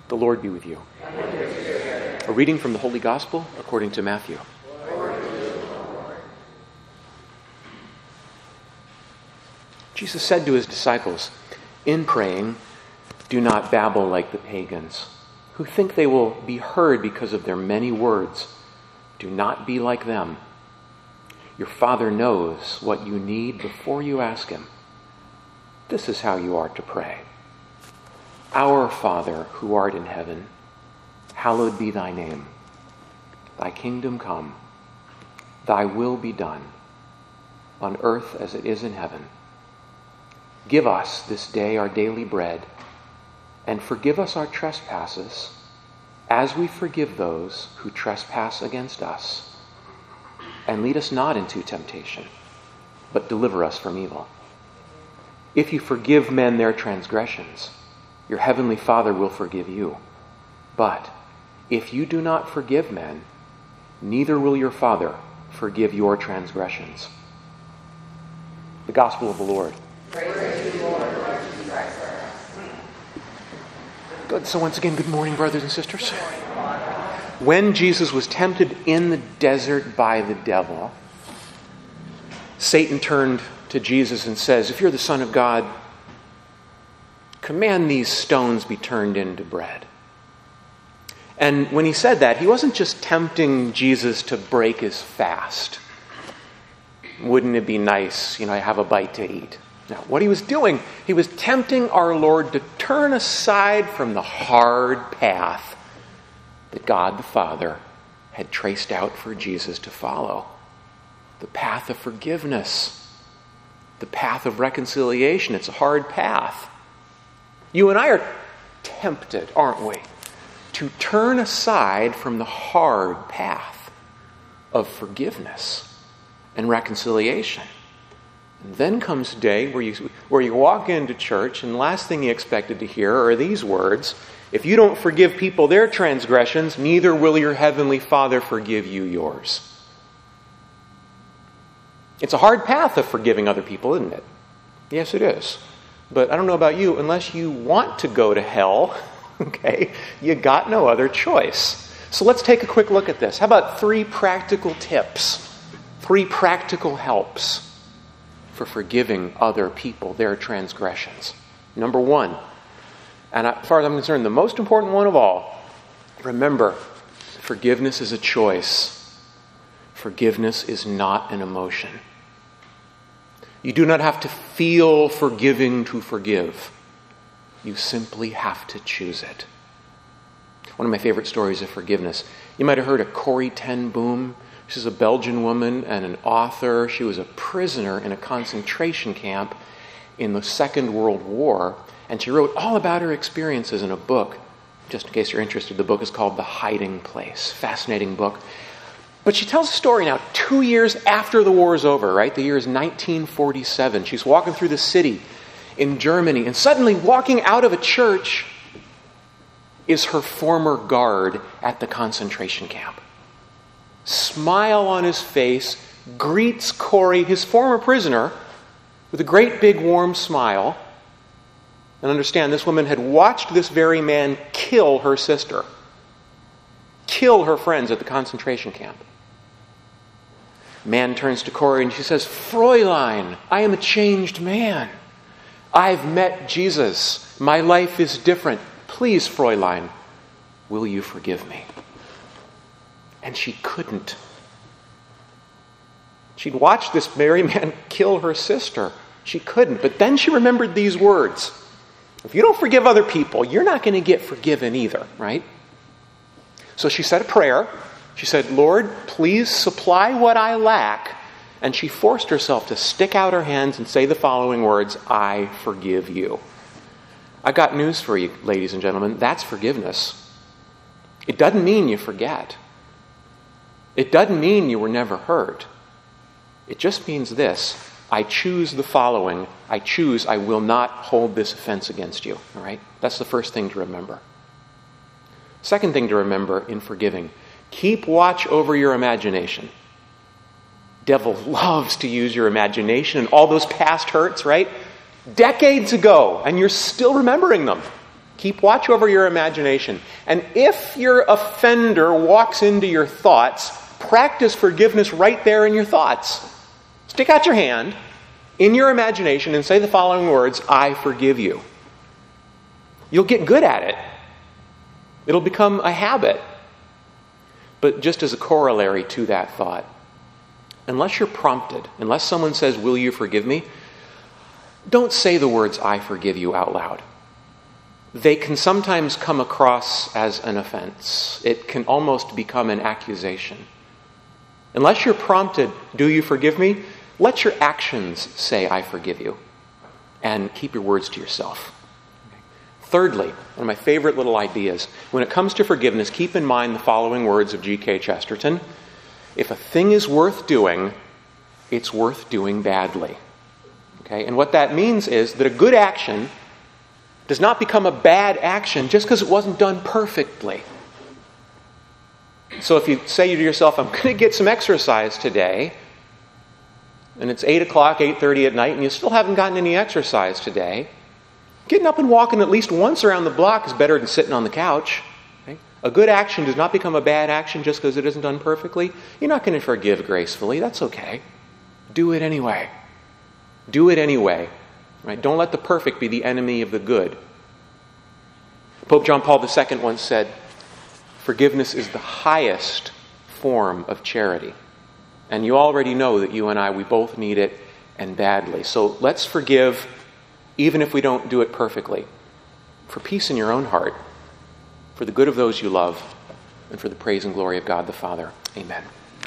The Lord be with you. A reading from the Holy Gospel according to Matthew. Jesus said to his disciples, "In praying, do not babble like the pagans, who think they will be heard because of their many words. Do not be like them. Your Father knows what you need before you ask Him. This is how you are to pray. Our Father, who art in heaven, hallowed be thy name. Thy kingdom come. Thy will be done, on earth as it is in heaven. Give us this day our daily bread, and forgive us our trespasses, as we forgive those who trespass against us. And lead us not into temptation, but deliver us from evil. If you forgive men their transgressions, your heavenly Father will forgive you. But if you do not forgive men, neither will your Father forgive your transgressions." The Gospel of the Lord. Praise to you, Lord, Lord Jesus Christ. Good. So once again, good morning, brothers and sisters. When Jesus was tempted in the desert by the devil, Satan turned to Jesus and says, "If you're the Son of God, command these stones be turned into bread." And when he said that, he wasn't just tempting Jesus to break his fast. Wouldn't it be nice, have a bite to eat? Now, what he was doing, he was tempting our Lord to turn aside from the hard path that God the Father had traced out for Jesus to follow. The path of forgiveness. The path of reconciliation. It's a hard path. You and I are tempted, aren't we, to turn aside from the hard path of forgiveness and reconciliation. And then comes a day where you walk into church and the last thing you expected to hear are these words: "If you don't forgive people their transgressions, neither will your heavenly Father forgive you yours." It's a hard path of forgiving other people, isn't it? Yes, it is. But I don't know about you, unless you want to go to hell, okay, you got no other choice. So let's take a quick look at this. How about 3 practical tips, 3 practical helps for forgiving other people their transgressions? Number 1, and as far as I'm concerned, the most important one of all, remember, forgiveness is a choice. Forgiveness is not an emotion. You do not have to feel forgiving to forgive. You simply have to choose it. One of my favorite stories of forgiveness. You might have heard of Corrie ten Boom. She's a Belgian woman and an author. She was a prisoner in a concentration camp in the Second World War, and she wrote all about her experiences in a book. Just in case you're interested, the book is called The Hiding Place. Fascinating book. But she tells a story now 2 years after the war is over, right? The year is 1947. She's walking through the city in Germany, and suddenly walking out of a church is her former guard at the concentration camp. Smile on his face, greets Corrie, his former prisoner, with a great big warm smile. And understand, this woman had watched this very man kill her sister, kill her friends at the concentration camp. Man turns to Corrie and she says, "Fräulein, I am a changed man. I've met Jesus. My life is different. Please, Fräulein, will you forgive me?" And she couldn't. She'd watched this very man kill her sister. She couldn't. But then she remembered these words. If you don't forgive other people, you're not going to get forgiven either, right? So she said a prayer. She said, "Lord, please supply what I lack." And she forced herself to stick out her hands and say the following words: "I forgive you." I got news for you, ladies and gentlemen. That's forgiveness. It doesn't mean you forget. It doesn't mean you were never hurt. It just means this: I choose the following. I choose I will not hold this offense against you. All right? That's the first thing to remember. Second thing to remember in forgiving: keep watch over your imagination. Devil loves to use your imagination and all those past hurts, right? Decades ago, and you're still remembering them. Keep watch over your imagination. And if your offender walks into your thoughts, practice forgiveness right there in your thoughts. Stick out your hand in your imagination and say the following words, I forgive you. You'll get good at it. It'll become a habit. But just as a corollary to that thought, unless you're prompted, unless someone says, will you forgive me? Don't say the words, I forgive you out loud. They can sometimes come across as an offense. It can almost become an accusation. Unless you're prompted, do you forgive me? Let your actions say, I forgive you. And keep your words to yourself. Thirdly, one of my favorite little ideas, when it comes to forgiveness, keep in mind the following words of G.K. Chesterton. If a thing is worth doing, it's worth doing badly. Okay? And what that means is that a good action does not become a bad action just because it wasn't done perfectly. So if you say to yourself, I'm going to get some exercise today, and it's 8 o'clock, 8:30 at night, and you still haven't gotten any exercise today, getting up and walking at least once around the block is better than sitting on the couch. Okay? A good action does not become a bad action just because it isn't done perfectly. You're not going to forgive gracefully. That's okay. Do it anyway. Do it anyway. Right? Don't let the perfect be the enemy of the good. Pope John Paul II once said, forgiveness is the highest form of charity. And you already know that you and I, we both need it, and badly. So let's forgive, even if we don't do it perfectly, for peace in your own heart, for the good of those you love, and for the praise and glory of God the Father. Amen.